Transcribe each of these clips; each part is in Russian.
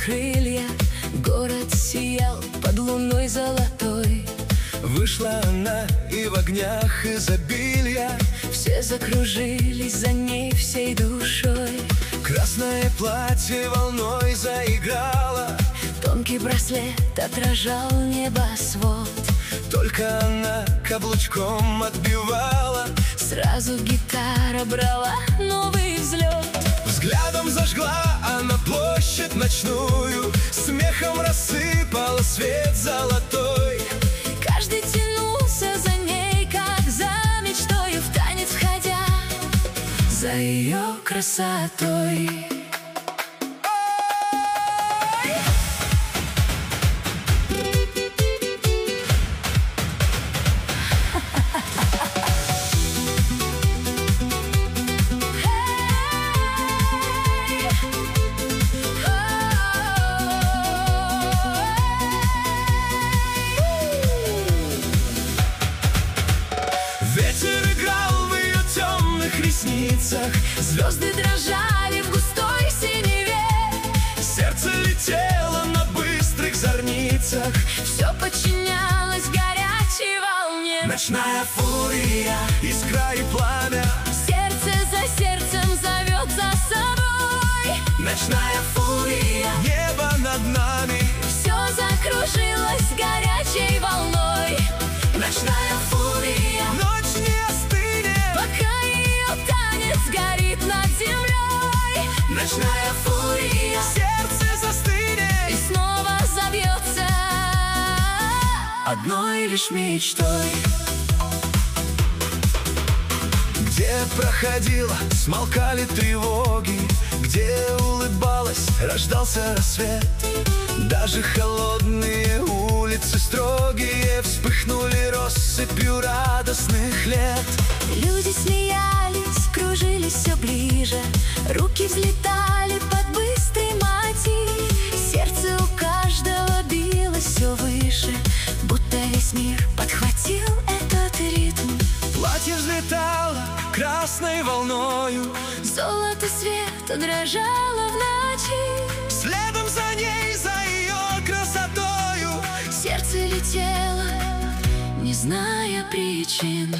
крылья, город сиял под луной золотой. Вышла она и в огнях изобилия, все закружились за ней всей душой. Красное платье волной заиграло, тонкий браслет отражал небосвод. только она каблучком отбивала, сразу гитара брала новый взлет. Взглядом зажгла она площадь ночную, смехом рассыпала свет золотой. Каждый тянулся за ней, как за мечтой, в танец входя за ее красотой. Ветер играл в ее темных ресницах, звезды дрожали в густой синеве, сердце летело на быстрых зорницах, все подчинялось горячей волне. Ночная фурия, искра и пламя, сердце за сердцем зовет за собой. Ночная фурия, небо над нами, все закружилось горячей волной. Ночная фурия, ночь не остынет, пока ее танец горит над землей. Ночная фурия, сердце застынет и снова забьется одной лишь мечтой. Где проходила, смолкали тревоги, где улыбалась, рождался рассвет. Даже холодные улицы строгие вспыхнули россыпью радостных лет. Люди смеялись, кружились все ближе, руки взлетали под быстрый мотив. Сердце у каждого билось все выше, будто весь мир подхватил этот ритм. Платье взлетало красной волною, золото света дрожало в ночи. Следом за ней, за ее красотою, сердце летело, не зная причин.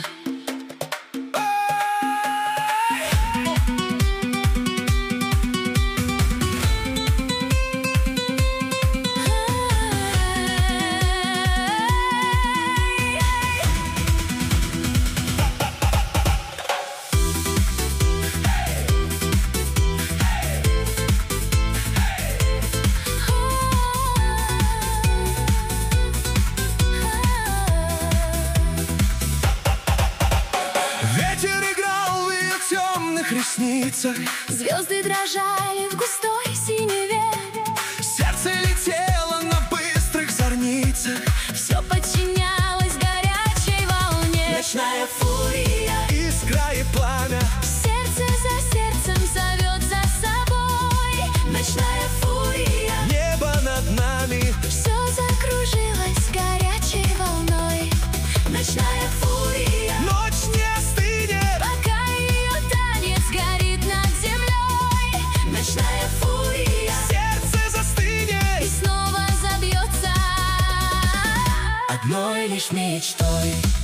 ресницах, звезды дрожали в густой синеве, сердце летело на быстрых зорницах, все подчинялось горячей волне. Ночная фурия, искра и пламя, сердце за сердцем зовет за собой. Ночная фурия, небо над нами, все закружилось горячей волной. Ночная фурия, ночь не остынет, пока ее танец горит над землей. Ночная фурия, сердце застынет и снова забьется одной лишь мечтой.